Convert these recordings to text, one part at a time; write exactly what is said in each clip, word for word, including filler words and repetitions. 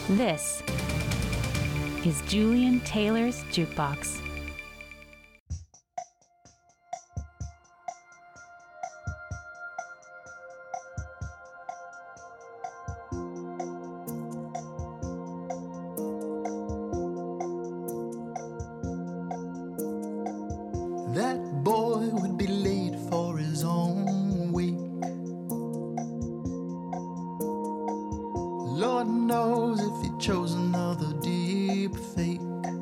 This is Julian Taylor's Jukebox. That boy would be late for his own week. Lord knows if he chose another deep fake.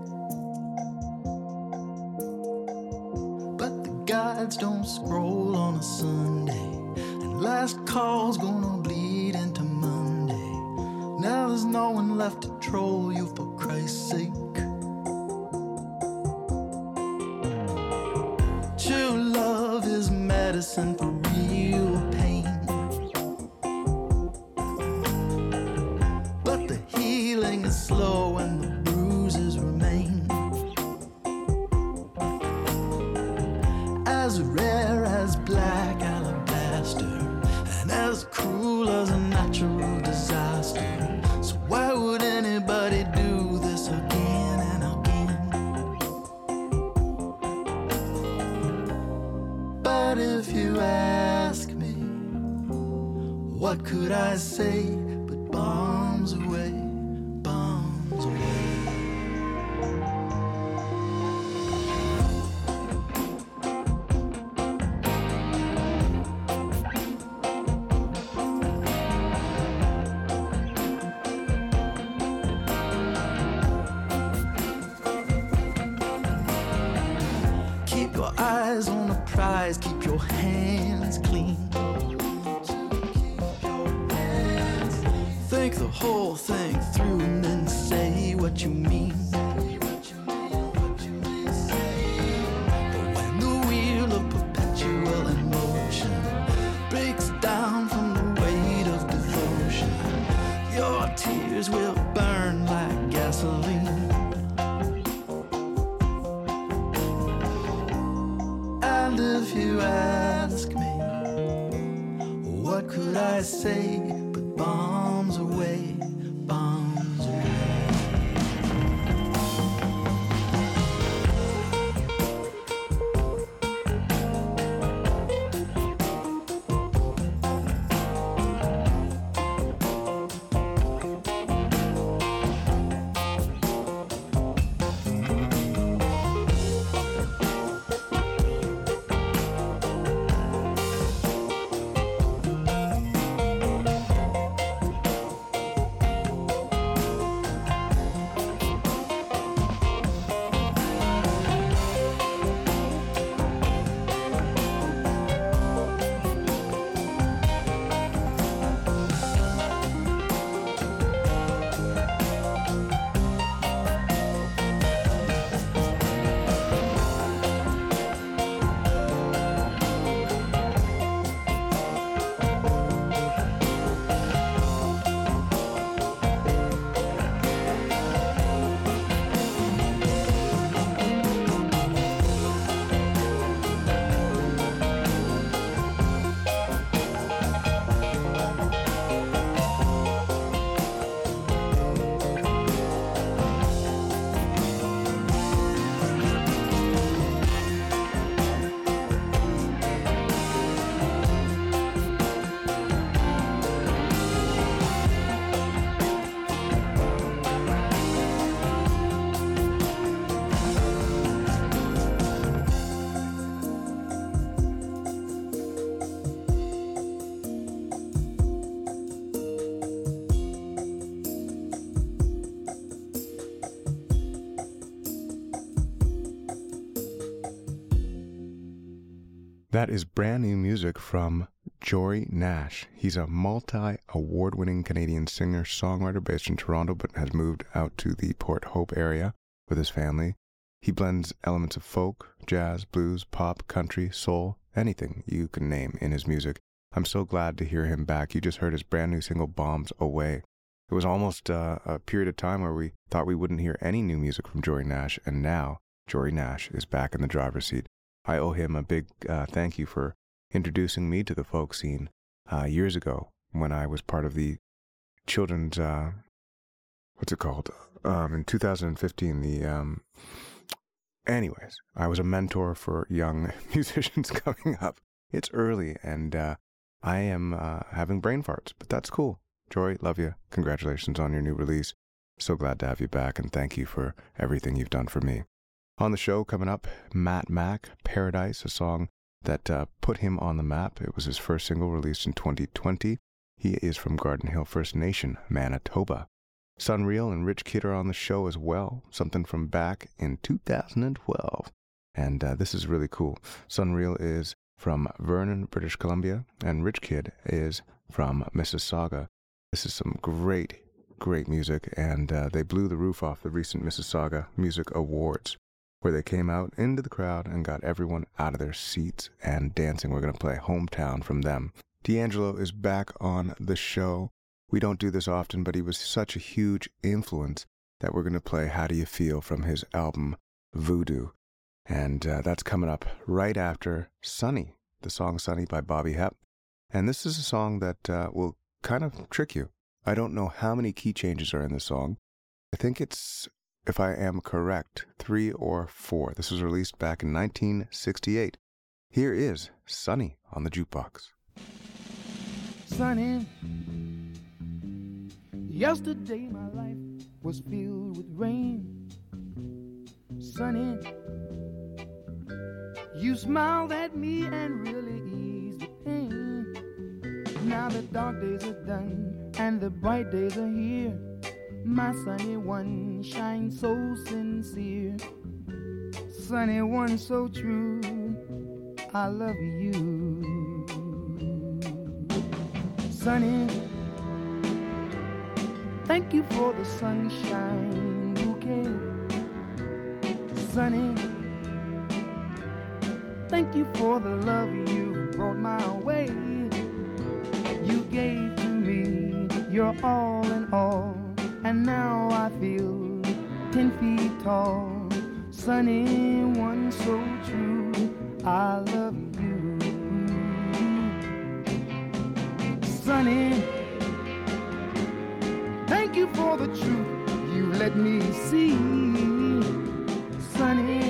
But the guides don't scroll on a Sunday, and last call's gonna bleed into Monday. Now there's no one left to troll you, for Christ's sake. True love is medicine for real pain, but the healing is slow and the bruises remain. As rare as black alabaster, and as cruel as a natural disaster. So why would anybody do this again and again? But if you ask me, what could I say but bombs away, bombs away. Keep your eyes on the prize, keep your hands clean. Think the whole thing through and then say what you mean. But when the wheel of perpetual emotion breaks down from the weight of devotion, your tears will burn like gasoline. And if you ask me, what could I say but bombs away, bombs away. That is brand new music from Jory Nash. He's a multi-award-winning Canadian singer-songwriter based in Toronto, but has moved out to the Port Hope area with his family. He blends elements of folk, jazz, blues, pop, country, soul, anything you can name in his music. I'm so glad to hear him back. You just heard his brand new single, Bombs Away. It was almost uh, a period of time where we thought we wouldn't hear any new music from Jory Nash, and now Jory Nash is back in the driver's seat. I owe him a big uh, thank you for introducing me to the folk scene uh, years ago when I was part of the children's uh, what's it called? Um, in two thousand fifteen, the, um, anyways, I was a mentor for young musicians coming up. It's early, and uh, I am uh, having brain farts, but that's cool. Joy, love you. Congratulations on your new release. So glad to have you back, and thank you for everything you've done for me. On the show coming up, Matt Mack, Paradise, a song that uh, put him on the map. It was his first single released in twenty twenty. He is from Garden Hill First Nation, Manitoba. Sunreal and Rich Kid are on the show as well, something from back in two thousand twelve. And uh, this is really cool. Sunreal is from Vernon, British Columbia, and Rich Kid is from Mississauga. This is some great, great music, and uh, they blew the roof off the recent Mississauga Music Awards, where they came out into the crowd and got everyone out of their seats and dancing. We're going to play Hometown from them. D'Angelo is back on the show. We don't do this often, but he was such a huge influence that we're going to play How Do You Feel from his album Voodoo. And uh, that's coming up right after Sunny, the song Sunny by Bobby Hep. And this is a song that uh, will kind of trick you. I don't know how many key changes are in the song. I think it's, if I am correct, three or four. This was released back in nineteen sixty-eight. Here is Sunny on the Jukebox. Sunny, yesterday my life was filled with rain. Sunny, you smiled at me and really eased the pain. Now the dark days are done and the bright days are here. My sunny one shines so sincere. Sunny one so true, I love you. Sunny, thank you for the sunshine bouquet. Sunny, thank you for the love you brought my way. You gave to me your all in all, and now I feel ten feet tall. Sunny one so true, I love you. Sunny, thank you for the truth you let me see. Sunny,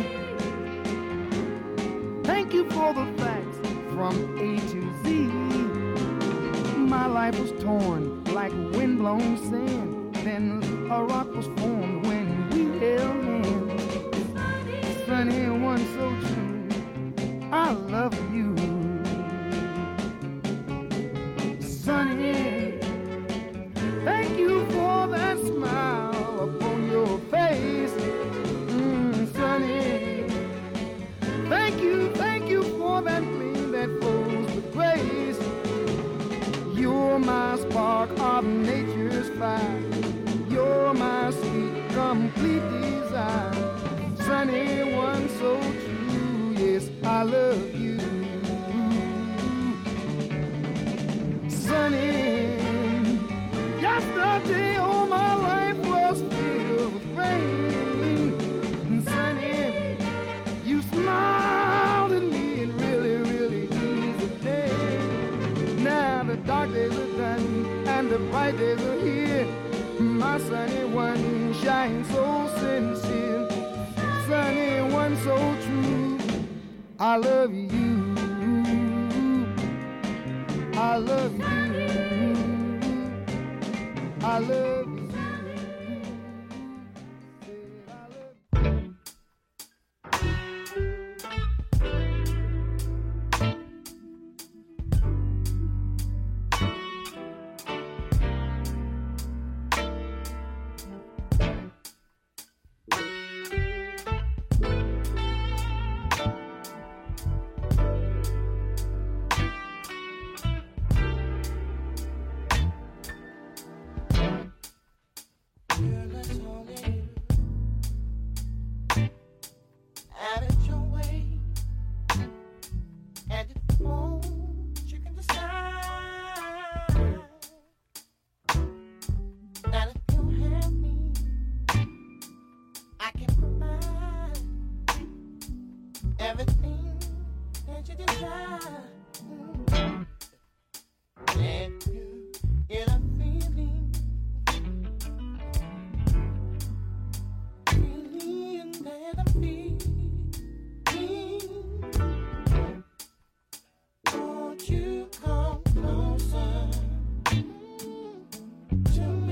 thank you for the facts from A to Z. My life was torn like windblown sand, then a rock was formed when we held hands. Sunny one so true, I love you. Sunny, thank you for that smile upon your face. Mm, Sunny, thank you, thank you for that gleam that flows with grace. You're my spark of nature's fire. You're my sweet, complete desire. Sunny one so true, yes, I love you. Sunny, yesterday all my life was filled with rain. Sunny, you smiled at me and really, really eased the day. Now the dark days are done and the bright days are here. My sunny one shines so sincere. Sunny one so true, I love you. I love you. I love you.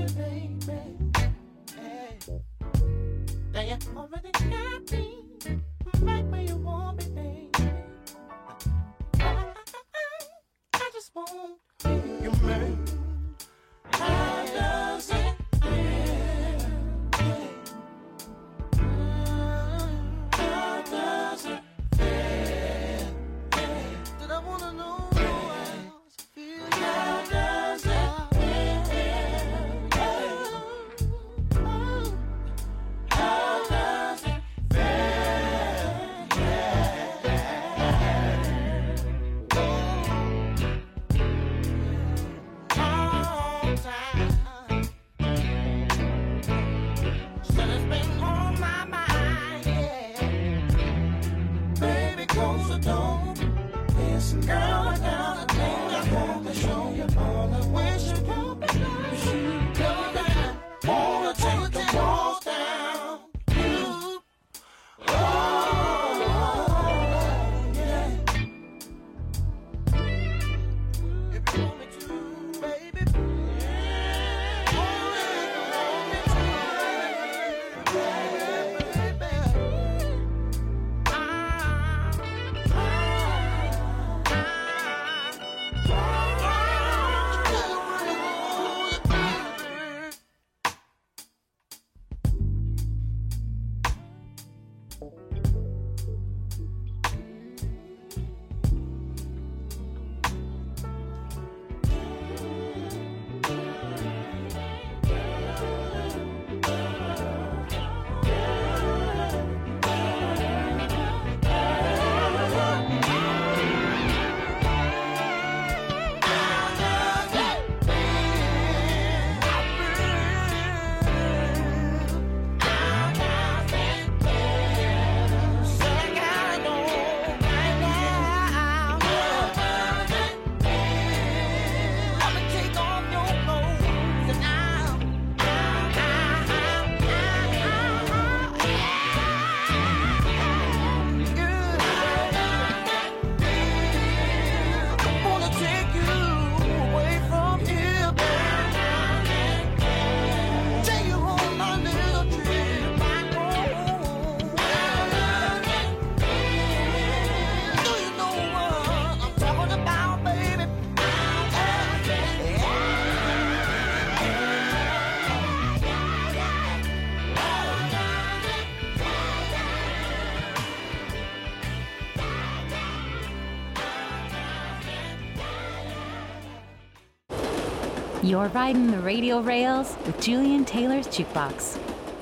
You're riding the radio rails with Julian Taylor's Jukebox.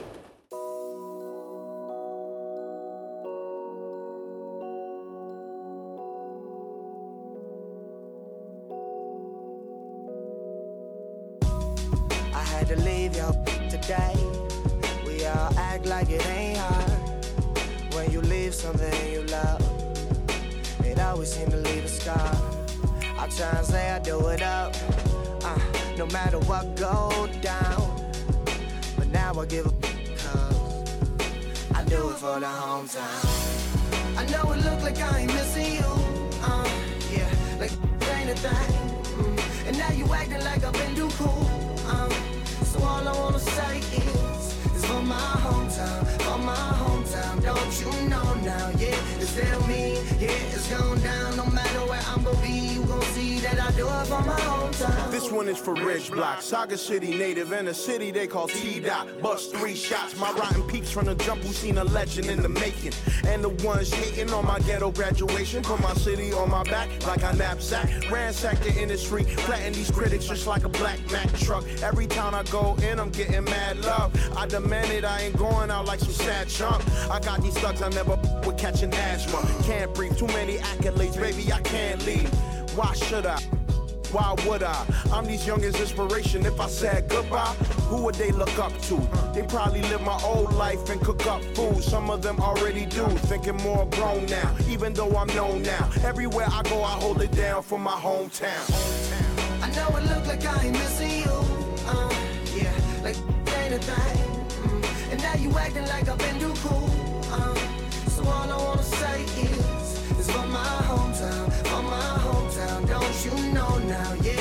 I had to leave y'all today. We all act like it ain't hard. When you leave something you love, it always seems to leave a scar. I try and say I do it up, uh, no matter what go down. But now I give a cause I do it for the hometown. I know it look like I ain't missing you, uh, yeah, like it ain't a thing. Mm. And now you acting like I've been too cool, uh, so all I wanna say is, it's for my hometown, for my hometown. Don't you know now, yeah, it's still me, yeah, it's going down. No matter where I'm gonna be, you gon' see that I do it for my hometown. This one is for Ridge Block, Saga City native, in a city they call T-Dot. Bust three shots, my rotten peeps from the jump who seen a legend in the making. And the ones hating on my ghetto graduation, put my city on my back like a knapsack. Ransack the industry, flatten these critics just like a black Mack truck. Every town I go in, I'm getting mad love. I demand it, I ain't going out like some sad chump. I got these thugs I never with catching asthma. Can't breathe, too many accolades, baby, I can't leave. Why should I? Why would I? I'm these youngins' inspiration. If I said goodbye, who would they look up to? They probably live my old life and cook up food. Some of them already do, thinking more grown now. Even though I'm known now, everywhere I go, I hold it down for my hometown. I know it look like I ain't missing you, uh, yeah, like it ain't a thing. Mm. And now you acting like I've been too cool, uh, so all I wanna say is, it's for my hometown, for my hometown. Don't you know now, yeah, it's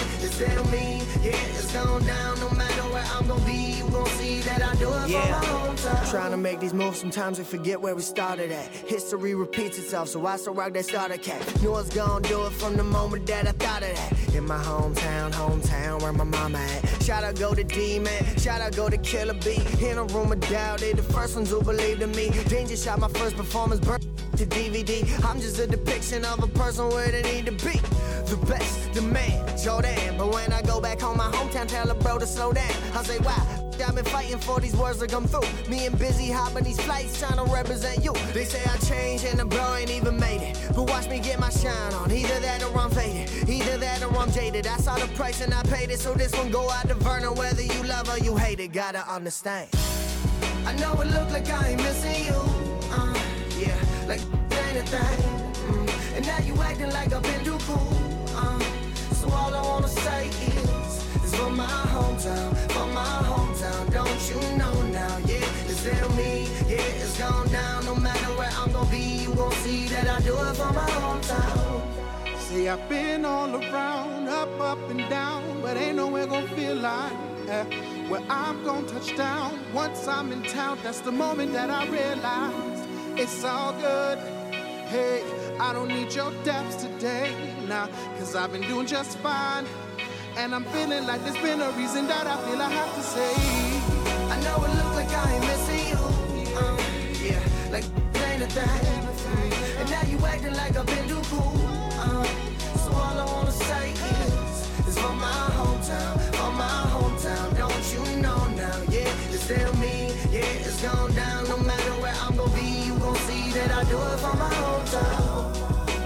still me. Yeah, it's going down no matter where I'm gonna be. You gon' see that I do it yeah. for my hometown. Trying to make these moves, sometimes we forget where we started at. History repeats itself, so I still rock that starter cat. Knew I was gonna do it from the moment that I thought of that. In my hometown, hometown, where my mama at. Shout out go to D-Man, shout out go to Killer B. In a room of doubt, they the first ones who believed in me. Danger shot my first performance, burnt to D V D. I'm just a depiction of a person where they need to be. The best, the man, Jordan. But when I go back home, my hometown, tell a bro to slow down. I say, wow, I've been fighting for these words to come through. Me and Busy hopping these flights, trying to represent you. They say I changed and the bro ain't even made it. But watch me get my shine on. Either that or I'm faded, either that or I'm jaded. I saw the price and I paid it, so this one go out to Vernon. Whether you love or you hate it, gotta understand. I know it look like I ain't missing you. Uh, yeah, like ain't a thing. Mm. And now you acting like I've been too cool. Uh, so all I wanna say is, it's for my hometown, for my hometown. Don't you know now? Yeah, it's still me. Yeah, it's gone down. No matter where I'm gonna be, you gon' see that I do it for my hometown. See, I've been all around, up, up and down, but ain't nowhere gonna feel like uh, where I'm gonna touch down. Once I'm in town, that's the moment that I realize it's all good. Hey, I don't need your depths today, nah, cause I've been doing just fine. And I'm feeling like there's been a reason that I feel I have to say. I know it look like I ain't missing you. Um, yeah, like ain't a thing. Mm. And now you acting like I've been too cool. Um, so all I wanna say is, it's for my hometown, for my hometown. Don't you know now? Yeah, it's still me. Yeah, it's gone down. No matter where I'm gonna be, you gon' see that I do it for my hometown.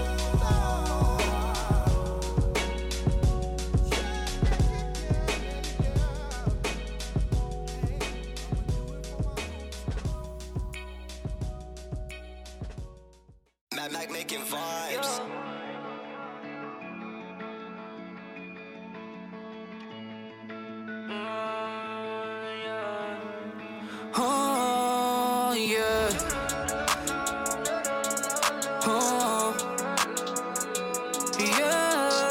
Like making vibes. Oh yeah. Oh yeah.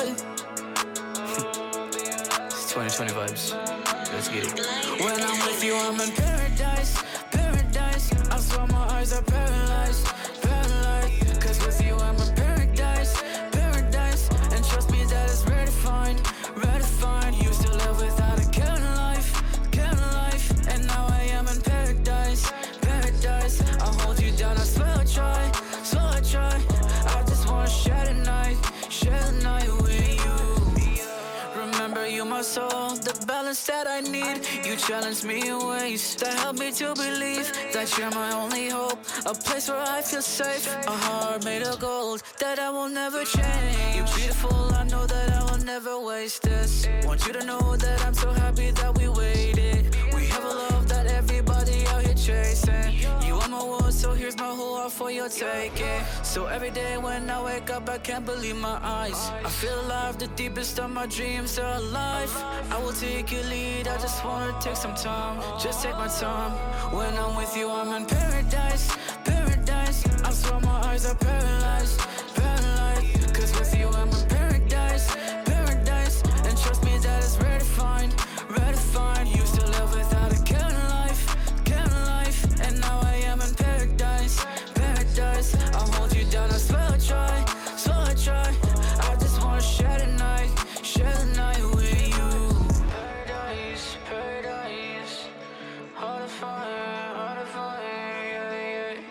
It's twenty twenty vibes. Let's get it. When I'm with you, I'm in paradise, paradise. I swear my eyes are paralyzed. With you I'm in paradise, paradise. And trust me that it's rare to find, rare to find. Used to live without a care in life, care in life. And now I am in paradise, paradise. I'll hold you down, I swear I'll try, swear I'll try. I just wanna share the night, share the night with you. Remember you my soul, the balance that I need. You challenge me in ways that help me to believe that you're my only hope, a place where I feel safe, a heart made of gold that I will never change. You're beautiful, I know that I will never waste this. Want you to know that I'm so happy that we waited. We have a love that everybody out here chasing. You are my world, so here's my whole heart for your taking. So every day when I wake up, I can't believe my eyes. I feel alive, the deepest of my dreams are alive. I will take your lead, I just wanna take some time. Just take my time. When I'm with you, I'm in paradise, paradise. I swear my eyes are paralyzed, paralyzed. Cause with you I'm in paradise, paradise. And trust me that it's rare to find, rare to find. Used to live without a care in life, care in life. And now I am in paradise, paradise. I'll hold you down, I swear I'll try, swear I'll try. I just wanna share the night, share the night with you. Paradise, paradise. Heart of fire, heart of fire, yeah, yeah.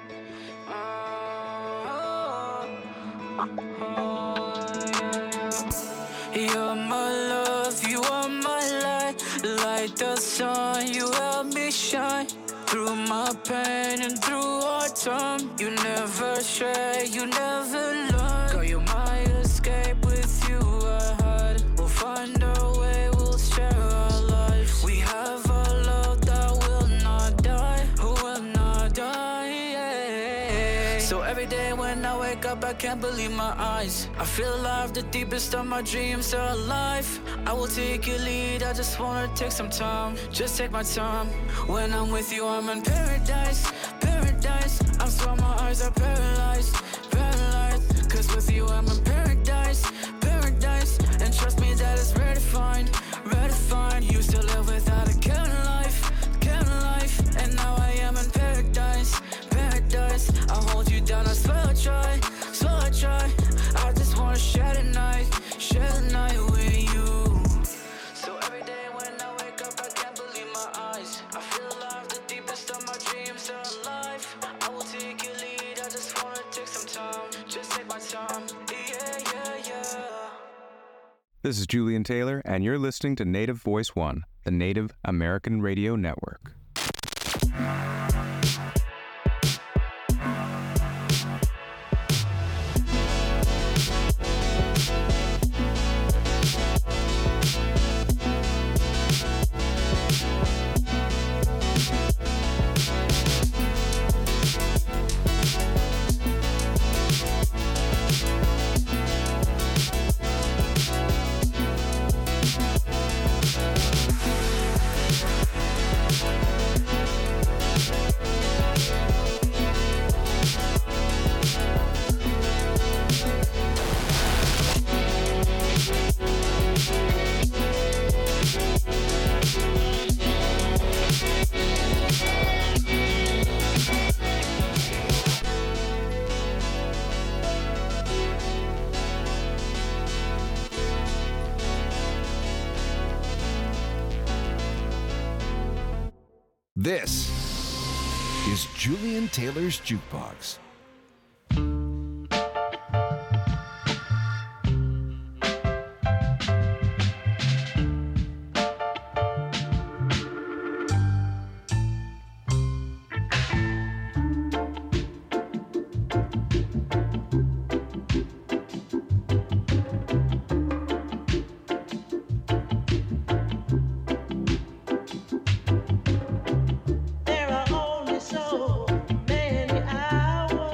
You're my love, you are my light. Like the sun, you help me shine. Through my pain and through hard time, you never stray, you never learn. Girl, you're my escape, with you I hide. We'll find our way, we'll share our lives. We have a love that will not die, will not die, yeah. So every day when I wake up, I can't believe my eyes. I feel alive, the deepest of my dreams are alive. I will take your lead, I just wanna take some time. Just take my time. When I'm with you, I'm in paradise, paradise. I swear my eyes are paralyzed, paralyzed. Cause with you I'm in paradise, paradise. And trust me that it's redefined, redefined. Used to live without a care in life, care in life. And now I am in paradise, paradise. I hold you down, I swear I try, swear I try. I just wanna share the night, share the night with you. So every day when I wake up, I can't believe my eyes. I feel alive, the deepest of my dreams are alive. I will take your lead, I just wanna take some time, just take my time, yeah, yeah, yeah. This is Julian Taylor, and you're listening to Native Voice One, the Native American Radio Network. This is Julian Taylor's Jukebox. There are only so many hours.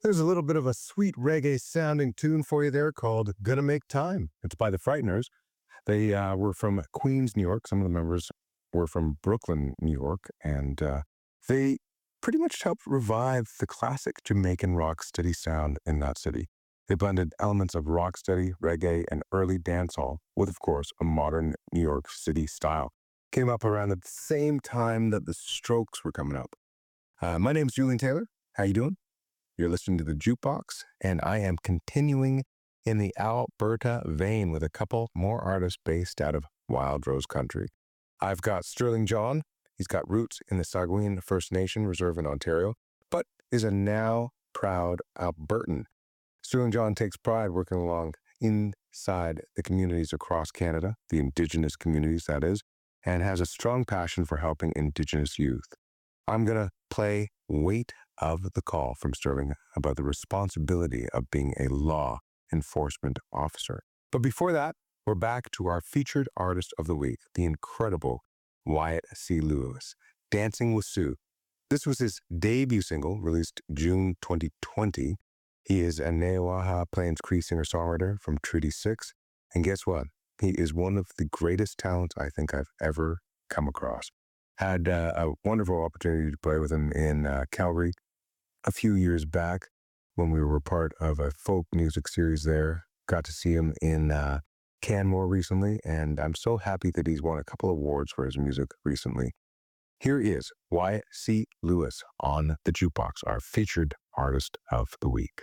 There's a little bit of a sweet reggae-sounding tune for you there called Gonna Make Time. It's by the Frighteners. They uh, were from Queens, New York. Some of the members were from Brooklyn, New York. And uh, they pretty much helped revive the classic Jamaican rocksteady sound in that city. They blended elements of rocksteady, reggae, and early dancehall with, of course, a modern New York City style. Came up around the same time that the Strokes were coming up. Uh, my name's Julian Taylor. How you doing? You're listening to The Jukebox, and I am continuing in the Alberta vein with a couple more artists based out of Wild Rose Country. I've got Sterling John. He's got roots in the Saugeen First Nation Reserve in Ontario, but is a now proud Albertan. Sterling John takes pride working along inside the communities across Canada, the Indigenous communities, that is, and has a strong passion for helping Indigenous youth. I'm going to play Weight of the Call from Sterling about the responsibility of being a law enforcement officer. But before that, we're back to our featured artist of the week, the incredible Wyatt C. Lewis, Dancing with Sue. This was his debut single, released June twenty twenty. He is a Neoaha Plains Cree singer-songwriter from Treaty six. And guess what? He is one of the greatest talents I think I've ever come across. Had uh, a wonderful opportunity to play with him in uh, Calgary a few years back when we were part of a folk music series there. Got to see him in uh, Canmore recently, and I'm so happy that he's won a couple of awards for his music recently. Here is Wyatt C. Lewis on The Jukebox, our featured artist of the week.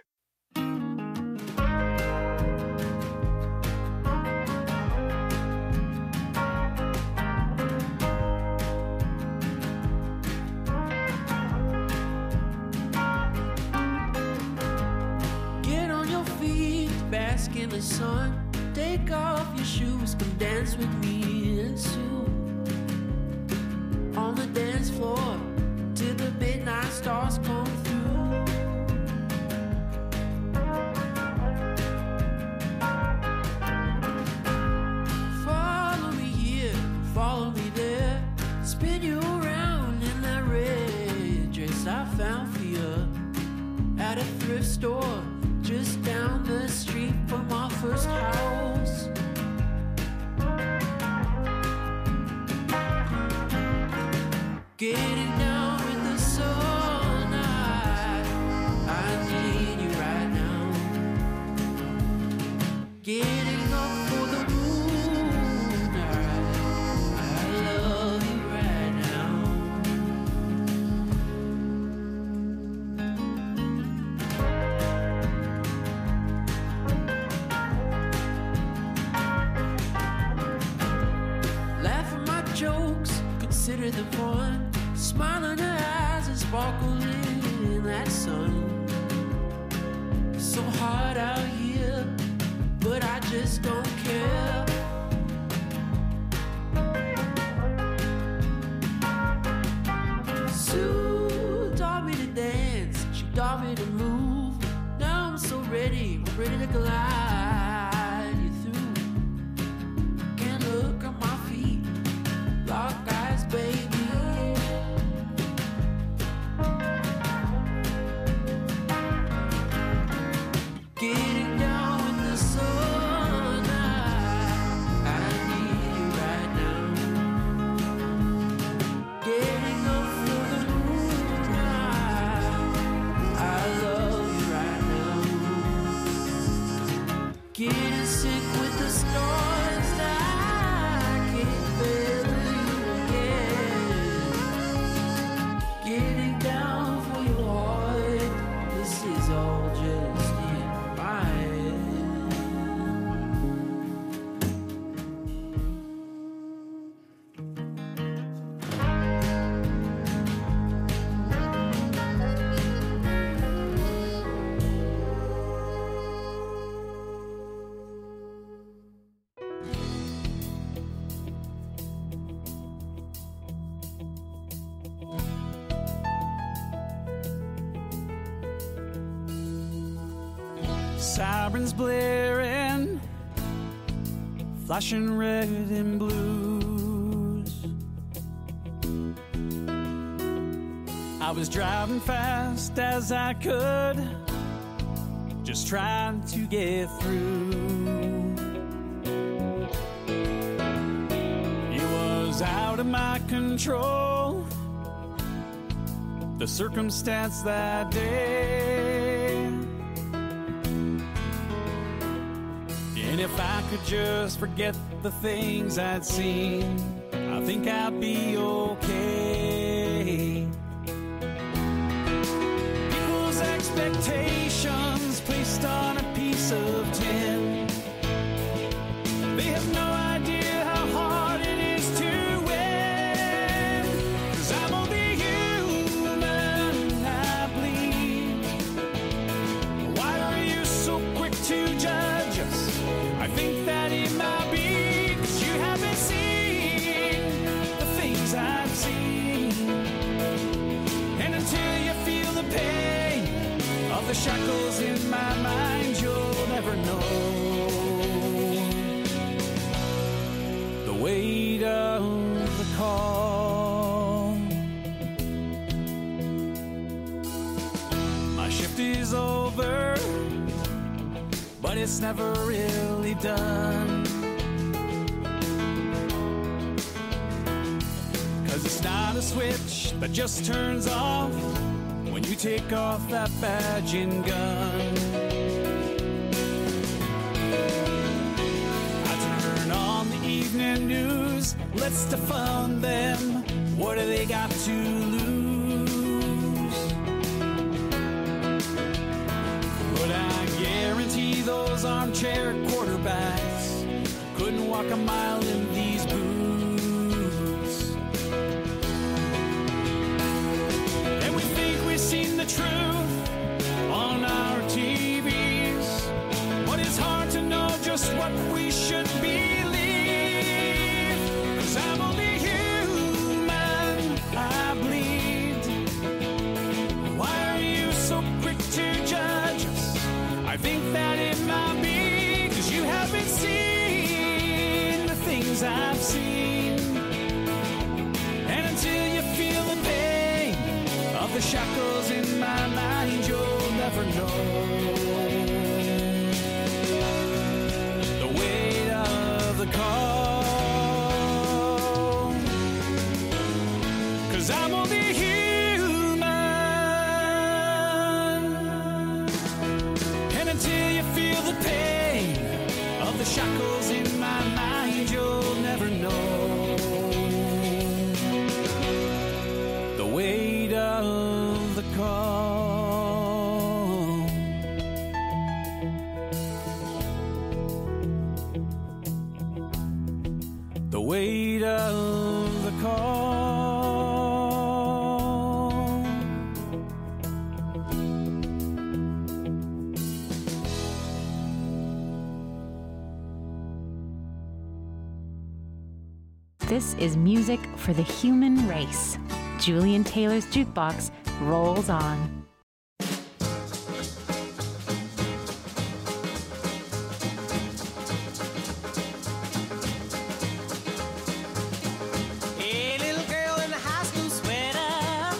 Bask in the sun, take off your shoes, come dance with me and Sue. On the dance floor, till the midnight stars come through. Follow me here, follow me there, spin you around in that red dress I found for you at a thrift store just down the street from our first house. Getting down with the sun, I, I need you right now. Getting up for the moon, I, I love you right now. Consider the fun, smiling her eyes and sparkling in that sun. So hot out here, but I just don't care. Sue taught me to dance, she taught me to move. Now I'm so ready, ready to glide you through. Can't look at my feet, lock eyes, baby. Getting down with the sun, I, I need you right now. Getting up for the moon, I, I love you right now. Getting sick with the stars, I can't bear. Getting down for your heart, this is all just in my head. Sirens blaring, flashing red and blues. I was driving fast as I could, just trying to get through. It was out of my control, the circumstance that day. And if I could just forget the things I'd seen, I think I'd be okay. People's expectations placed on a piece of tin, they have no idea how hard it is to win. 'Cause I'm only human, I bleed. Why are you so quick to judge us? I think that it might be 'cause you haven't seen the things I've seen. And until you feel the pain of the shackles in my mind, you'll never know the weight of the call. My shift is over, but it's never really done. 'Cause it's not a switch that just turns off when you take off that badge and gun. I turn on the evening news, let's defund them. What do they got to lose? But I guarantee those armchair quarterbacks couldn't walk a mile in these boots. And we think we've seen the truth on our T Vs, but it's hard to know just what we should believe. 'Cause I'm only human, I bleed. Why are you so quick to judge us? I think that it might be 'cause you haven't seen the things I've seen. And until you feel the pain of the shackles in my mind, you'll never know the weight of the call. 'Cause I'm only human. And until you feel the pain of the shackles in my mind, you'll never know the weight of the call. The weight of the call. This is music for the human race. Julian Taylor's Jukebox rolls on. Hey, little girl in a high school sweater.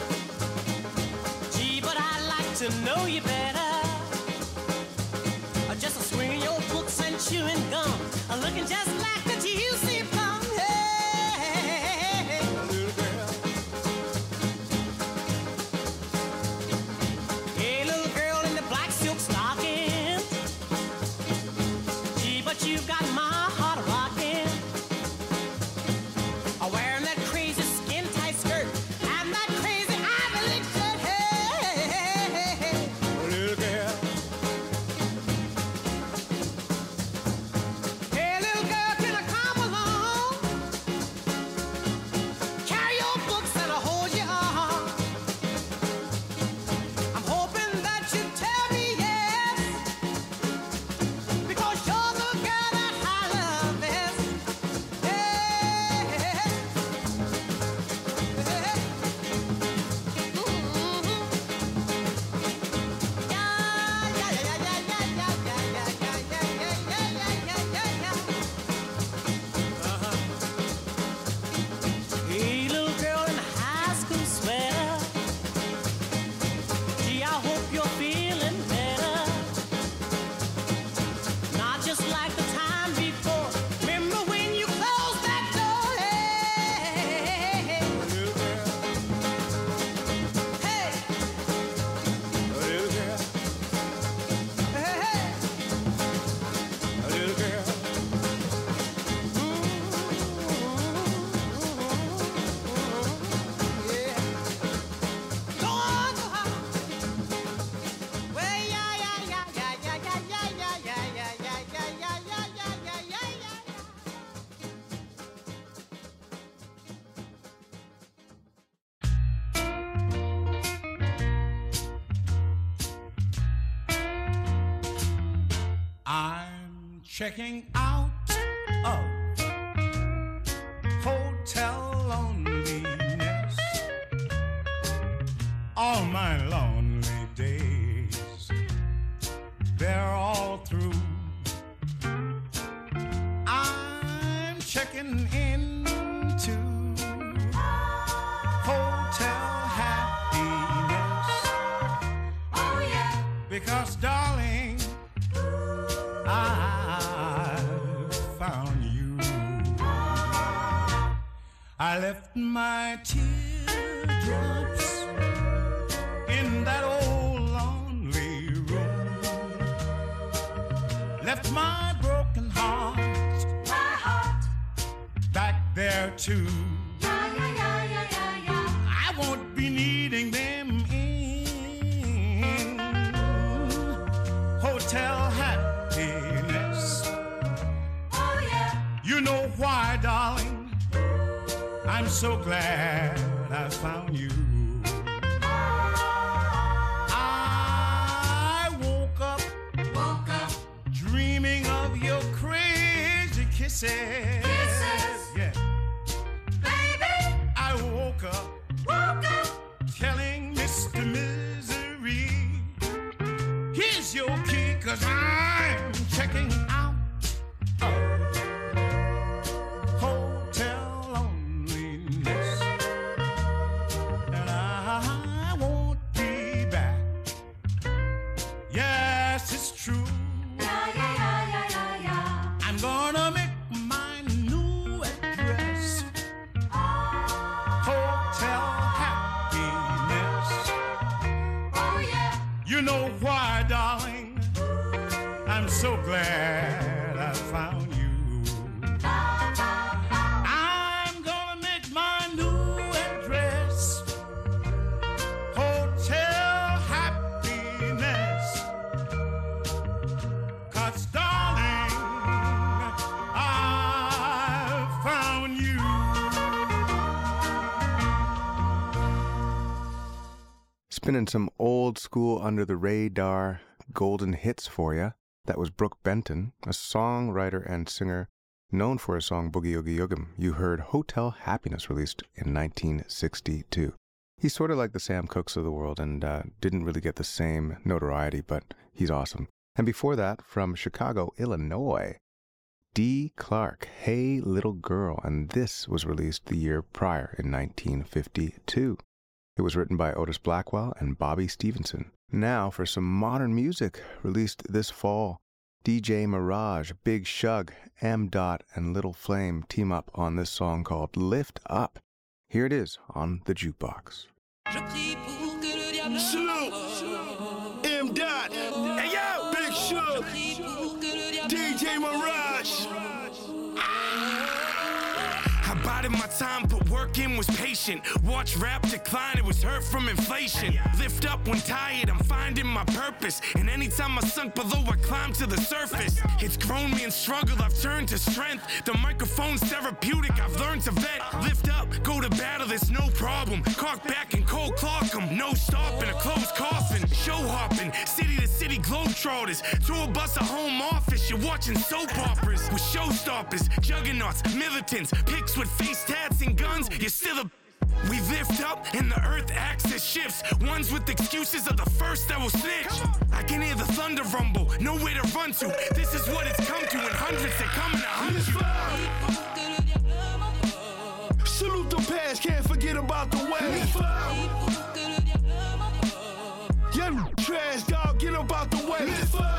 Gee, but I'd like to know you better. Uh, Just a swinging your books and chewing gum. Uh, Looking just like the juicy plum. Hey, little girl. Hey, little girl in the black silk stocking. Gee, but you got my heart rocking. Uh, Wearing that crazy skin tight skirt and that crazy ivy leaf shirt. Hey, hey, hey, hey, little girl. Hey, little girl, can I come along? Carry your books and I'll hold your arm. I'm hoping that you tell me yes, because you're the girl that checking out of hotel loneliness. All my lonely days, they're all through. I'm checking into hotel happiness. Oh yeah. Because darling, I found you. I left my teardrops in that old lonely room. Left my broken heart, my heart, back there too. Yeah, yeah, yeah, yeah, yeah, yeah. I won't be needing them in hotel happiness. Oh yeah. You know why, darling? I'm so glad I found you. I woke up, woke up, dreaming of your crazy kisses. Kisses, yeah, baby. I woke up, woke up, telling Mister Misery, here's your key, 'cause I'm checking out of hotel loneliness, and I won't be back. Yes, it's true. Yeah, yeah, yeah, yeah, yeah, yeah. I'm gonna make my new address hotel happiness. Oh yeah. You know why, darling? I'm so glad I found you. I'm gonna make my new address hotel happiness. 'Cause darling, I found you. Spinning some old school under the radar golden hits for you. That was Brooke Benton, a songwriter and singer known for his song Boogie Oogie Oogum. You heard Hotel Happiness, released in nineteen sixty-two. He's sort of like the Sam Cookes of the world and uh, didn't really get the same notoriety, but he's awesome. And before that, from Chicago, Illinois, Dee Clark, Hey Little Girl, and this was released the year prior in nineteen fifty-two. It was written by Otis Blackwell and Bobby Stevenson. Now for some modern music, released this fall. D J Mirage, Big Shug, M. Dot, and Little Flame team up on this song called Lift Up. Here it is on the Jukebox. Salute, M. Dot, hey yo, Big Shug, D J Mirage. I bided my time, put work in, was patient. Watch rap decline, it was hurt from inflation. Lift up when tired, I'm finding my purpose. And anytime I sunk below, I climb to the surface. It's grown me in struggle, I've turned to strength. The microphone's therapeutic, I've learned to vet. Lift up, go to battle, it's no problem. Cock back and cold clock 'em, no stopping, a closed coffin. Show hopping, city to city globetrotters. Tour bus, a home office, you're watching soap operas. With showstoppers, juggernauts, militants, pics with face tats and guns, you're still a... We lift up and the earth axis shifts. Ones with excuses are the first that will snitch. I can hear the thunder rumble, nowhere to run to. This is what it's come to, and hundreds are coming to hunt you. Salute the past, can't forget about the way. Yeah, trash dog, get about the way.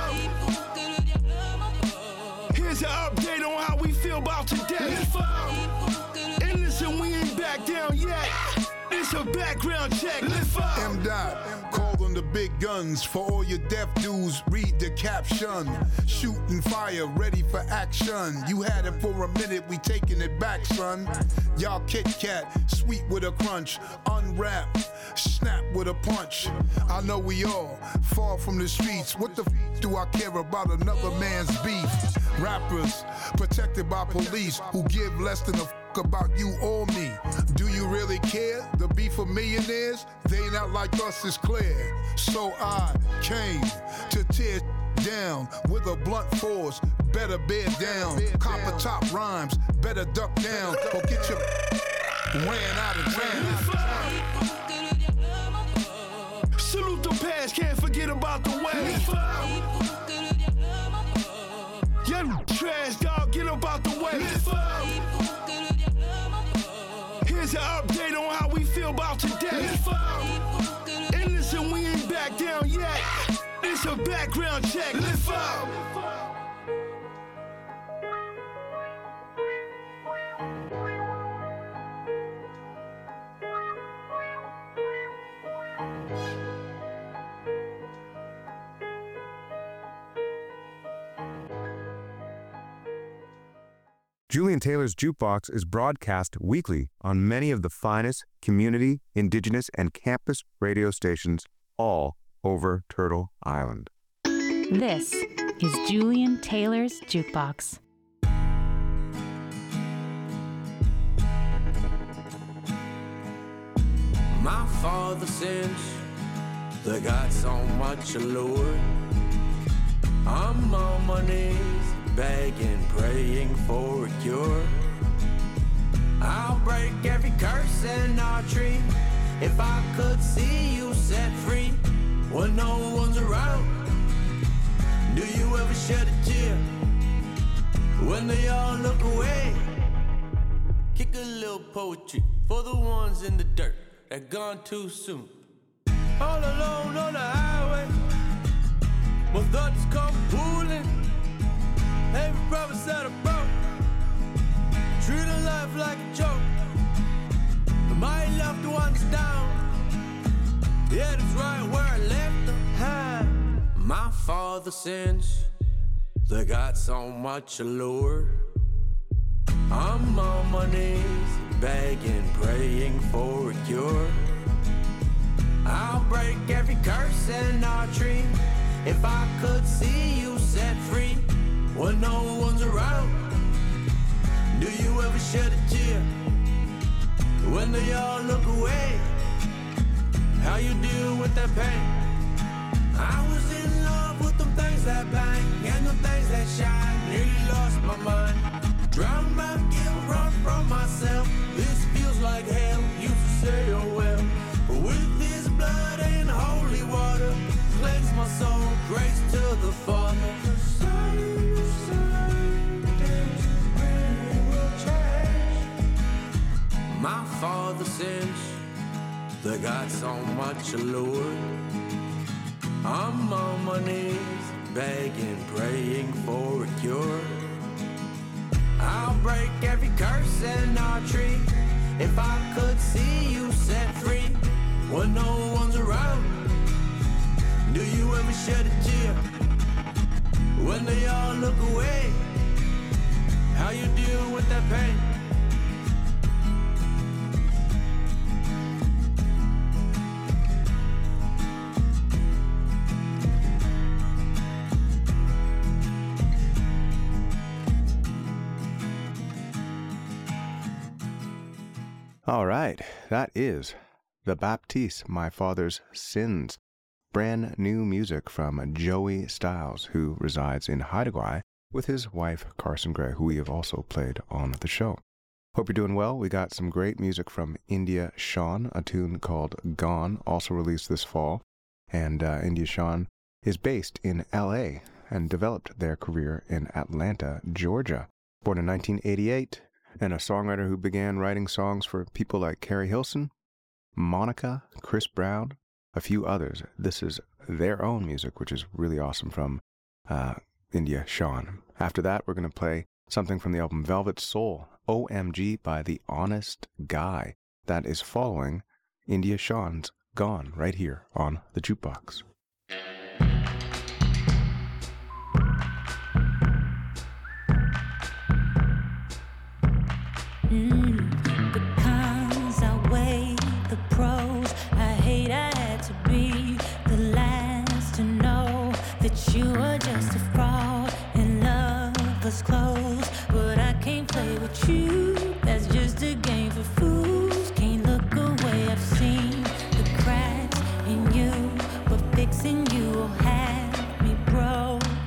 Here's an update on how we feel about today. And listen, we ain't back down yet. It's a background check. M. Dot, call on the big guns. For all your deaf dudes, read the caption. Shooting fire, ready for action. You had it for a minute, we taking it back, son. Y'all Kit Kat, sweet with a crunch. Unwrap, snap with a punch. I know we all fall from the streets. What the f do I care about another man's beef? Rappers, protected by police, who give less than a f about you or me. Do you really care? The beef of millionaires, they not like us, is clear. So I came to tear down with a blunt force. Better bear down. Copper top rhymes. Better duck down or get your ran out of town. Salute the past, can't forget about the way. Young trash dog, get about the way. Here's an update on how we feel about today. And listen, we ain't back down yet. It's a background check. Lift up. Julian Taylor's Jukebox is broadcast weekly on many of the finest community, indigenous, and campus radio stations all over Turtle Island. This is Julian Taylor's Jukebox. My father sins, they got so much allure. I'm on my knees, begging, praying for a cure. I'll break every curse in our tree if I could see you set free when no one's around. Do you ever shed a tear when they all look away? Kick a little poetry for the ones in the dirt that gone too soon. All alone on the highway, my thoughts come pooling. Every promise that I broke, treating life like a joke. My loved ones down, yeah, that's right where I left them. High. My father sins, they got so much allure. I'm on my knees, begging, praying for a cure. I'll break every curse in our tree if I could see you set free when no one's around. Do you ever shed a tear when they all look away? How you deal with that pain? I was in love with them things that bang and them things that shine. Nearly lost my mind. Drown my guilt, run from myself. This feels like hell. Used to say, oh well. But with this blood and holy water, cleanse my soul. Grace to the Father. My father sins, they got so much allure. I'm on my knees, begging, praying for a cure. I'll break every curse in our tree if I could see you set free when no one's around. Do you ever shed a tear when they all look away? How you deal with that pain? All right, that is The Baptiste, My Father's Sins. Brand new music from Joey Styles, who resides in Haida Gwaii with his wife Carson Gray, who we have also played on the show. Hope you're doing well. We got some great music from India Shawn, a tune called Gone, also released this fall. And uh, India Shawn is based in L A and developed their career in Atlanta, Georgia. Born in nineteen eighty-eight, and a songwriter who began writing songs for people like Carrie Hilson, Monica, Chris Brown, a few others. This is their own music, which is really awesome from uh, India Shawn. After that, we're going to play something from the album Velvet Soul, O M G by The Honest Guy. That is following India Shawn's Gone right here on the Jukebox. Mm, because I weigh the pros, I hate I had to be the last to know that you were just a fraud and love was close. But I can't play with you, that's just a game for fools. Can't look away, I've seen the cracks in you, but fixing you will have me broke.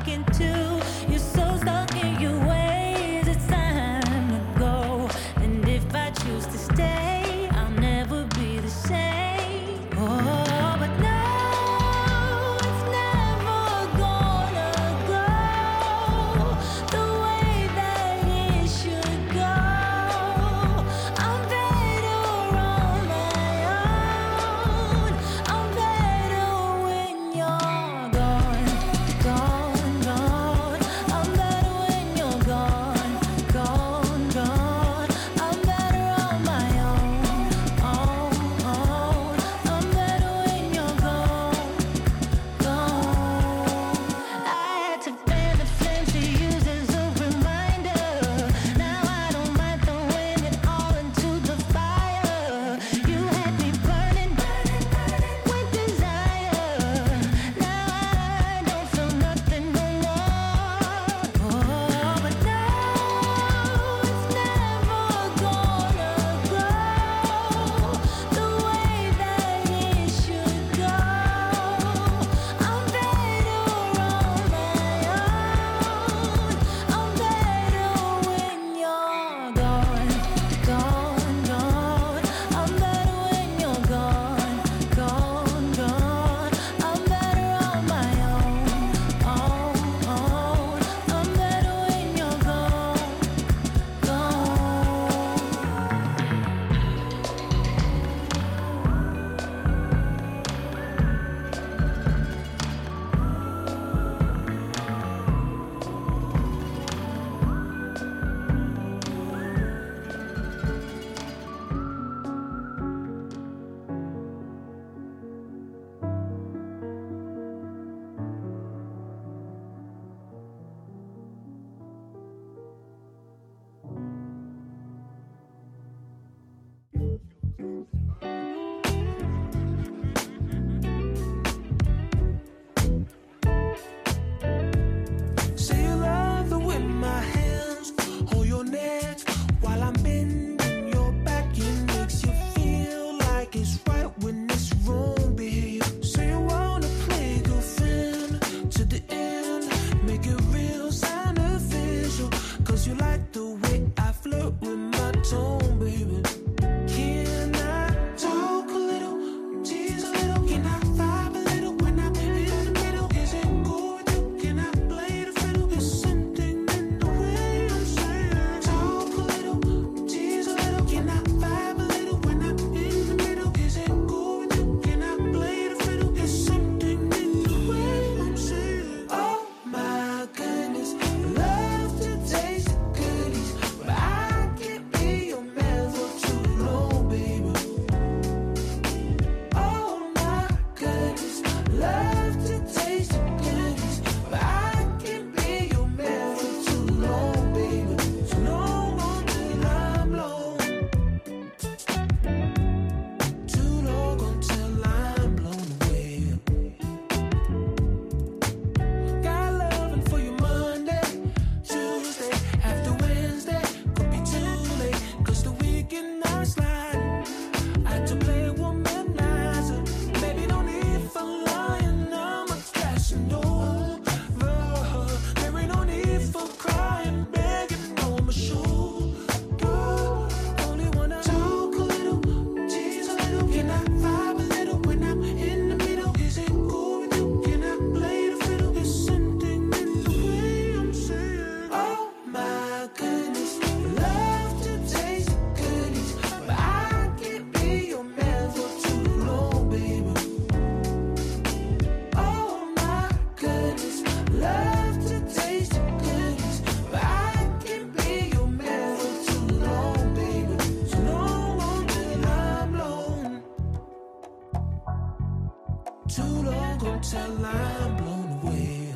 make it real, sign official. Cause you like the way I flirt with my tone, baby. Can I talk a little, tease a little? Can I vibe a little when I'm in the middle? Is it cool with you? Can I play the fiddle? There's something in the way I'm saying. Talk a little, tease a little. Can I vibe a little when I'm in the middle? Is it cool with you? Can I play the fiddle? There's something in the way I'm saying. Oh my goodness, love to taste the goodies, but I can't be your man for too long, baby. Oh my goodness, love to taste the goodies, but I can't be your man for too long, baby. Too long until I'm blown. Too long until I'm blown away. Got loving for you Monday, Tuesday, after Wednesday. Could be too late, cause the weekend I'm sliding. I had to play a womanizer. Baby, no need for lying, I'm a crashing over. There ain't no need for crying, begging on my shoulder. Only wanna talk a little, tease a little. Can I vibe a little when I'm in the middle? Is it cool with you? Can I play the fiddle? There's something in the way I'm saying. Oh my goodness, love to taste the goodies, but I can't be your man for too long, baby. Oh my goodness, love to taste the goodies, but I can't be your man for too long, baby. Too long until I'm blown. Too long until I'm blown away.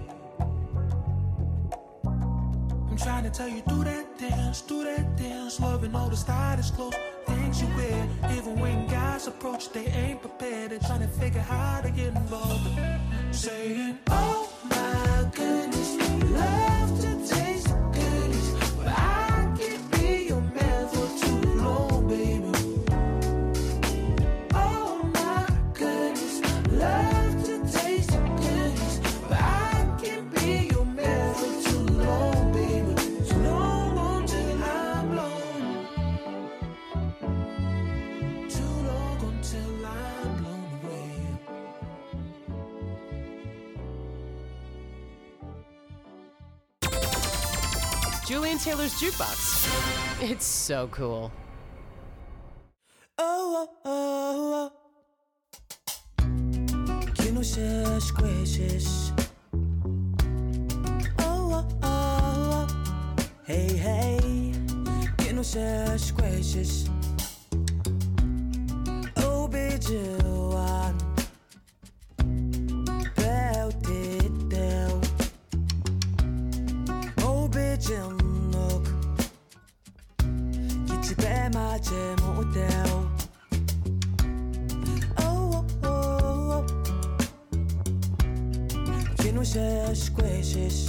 I'm trying to tell you, do that dance, do that dance. Loving all the stylish clothes, things you wear. Even when guys approach, they ain't prepared. They're trying to figure how to get involved. Saying, oh my goodness, love to taste the goodies, but I can't be your man for too long, baby. Oh my goodness, love to taste the goodies, but I can't be your man for too long, baby. Too long until I'm blown. Too long until I'm blown away. Julian Taylor's Jukebox. It's so cool. Oh, oh, oh, oh. Kinoshia squishes. Oh, oh, oh, oh. Hey, hey. Kinoshia squishes. Oh, Bijuan. Belt it down. Oh, Bijum look. 기집애 맞지 못해요. Oh, oh, oh. Kinoshia squishes.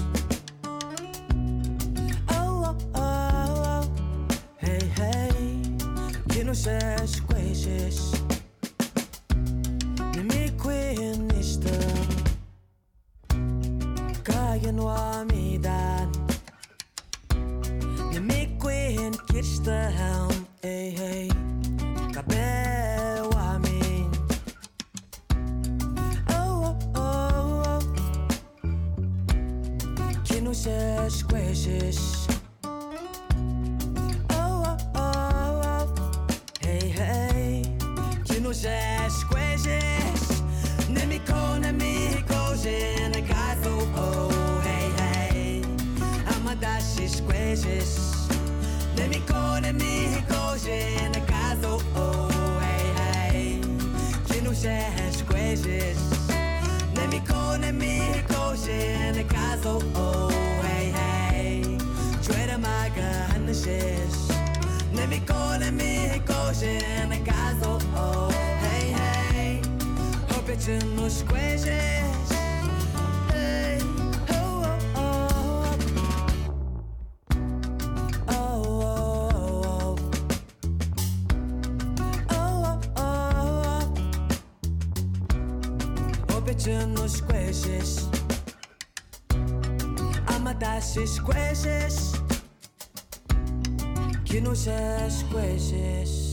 Oh, oh, oh. Hey, hey. Kinoshia squishes. Nimi queen işte. Kayan wa midan. Nimi queen işte. Hey, hey. Kabe wa min. Oh, oh, oh. Kinoshia squishes. Oh, oh, oh. Hey, hey. Kinoshia squishes. Nimi kone mi kojin gazo. Oh, hey, hey. Amadashi squishes. Nimi kone mi kojin gazo. Oh, hey, hey. Kinoshia squishes. Nimi kone mi kojin gazo. Oh, hey, hey. Trade maga hanishes. Nimi kone mi kojin gazo. Oh, hey, hey. Hope it's in the squishes. Hey, oh, oh, oh. Oh, oh, oh. Oh, oh, oh. Hope it's in the squishes. mataaσεις κουέζες Κινούσες κουέζες.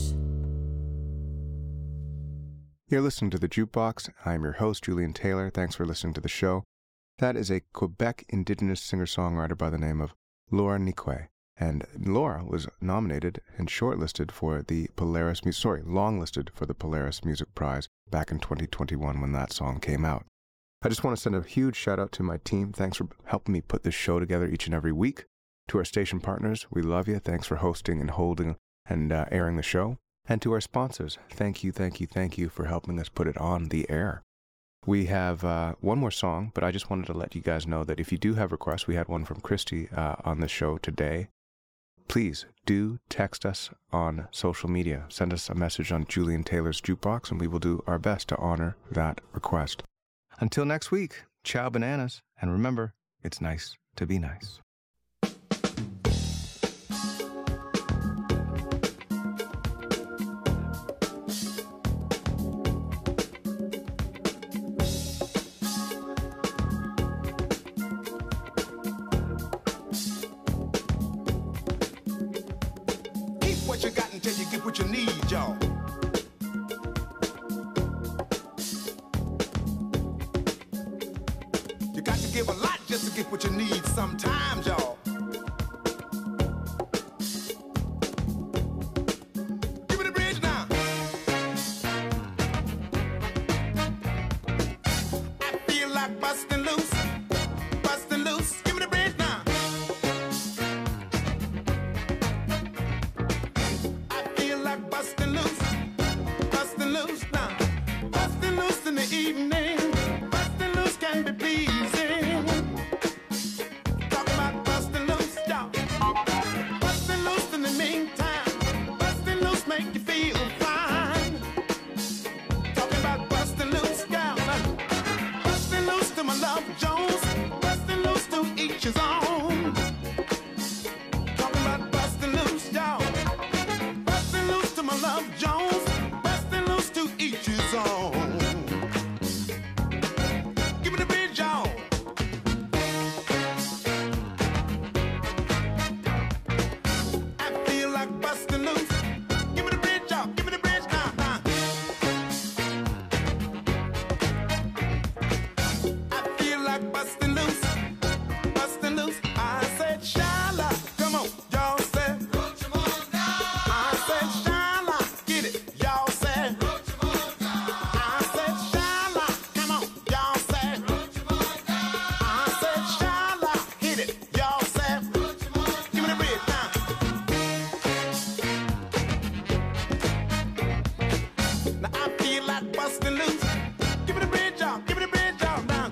You're listening to The Jukebox. I'm your host, Julian Taylor. Thanks for listening to the show. That is a Quebec Indigenous singer-songwriter by the name of Laura Nikwe. And Laura was nominated and shortlisted for the Polaris Music, sorry, longlisted for the Polaris Music Prize back in twenty twenty-one when that song came out. I just want to send a huge shout out to my team. Thanks for helping me put this show together each and every week. To our station partners, we love you. Thanks for hosting and holding and uh, airing the show. And to our sponsors, thank you, thank you, thank you for helping us put it on the air. We have uh, one more song, but I just wanted to let you guys know that if you do have requests, we had one from Christy uh, on the show today. Please do text us on social media. Send us a message on Julian Taylor's Jukebox, and we will do our best to honor that request. Until next week, ciao bananas, and remember, it's nice to be nice. What you got until you get what you need, y'all. You got to give a lot just to get what you need sometimes, y'all. Give me the bridge now. I feel like busting loose, busting loose. Give me the bridge now. Bustin' loose, bustin' loose now. Bustin' loose in the evening. Bustin' loose can be pleasing. Talking about bustin' loose, y'all. Bustin' loose in the meantime. Bustin' loose make you feel fine. Talking about bustin' loose, y'all. Bustin' loose to my love Jones. Bustin' loose to each his own. Talking about bustin' loose, y'all. My love Jones, bustin' loose to each his own. Give me the bridge, y'all. I feel like bustin' loose. Give me the bridge, y'all. Give me the bridge now, now. I feel like bustin' loose, bustin' loose. I said, Shala, come on, y'all said. I said, Shala. Y'all said, I said, Shala, come on, y'all said, I said, Shala, hit it, y'all said, give me the bridge now. Now I feel like busting loose, give me the bridge, y'all, give me the bridge, y'all now.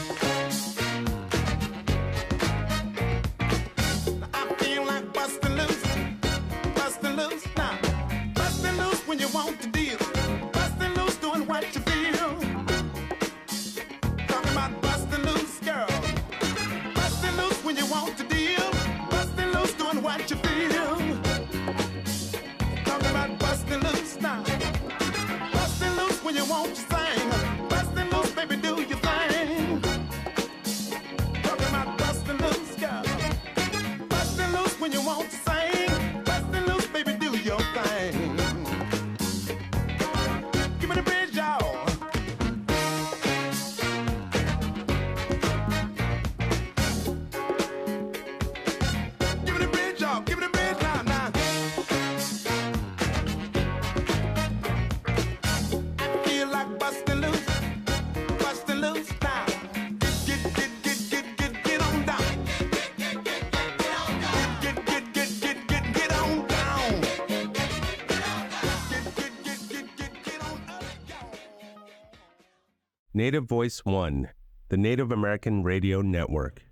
Now I feel like busting loose, busting loose now. Bustin' loose when you want to deal. Bustin' loose doing what you feel. Talking about bustin' loose, girl. Bustin' loose when you want to deal. Bustin' loose doing what you feel. Talking about bustin' loose now. Bustin' loose when you want to sing. Bustin' loose, baby, do your thing. Talking about bustin' loose, girl. Bustin' loose when you want to sing. Bustin' loose, baby, do your thing. Give me the bridge, y'all. Give me the bridge, y'all. Give me the bridge now, now. I feel like busting loose, busting loose now. Get, get, get, get, get, get on down. Get, get, get, get, get, get, get on down. Get, get, get, get, get, get on up. Native Voice One, the Native American Radio Network.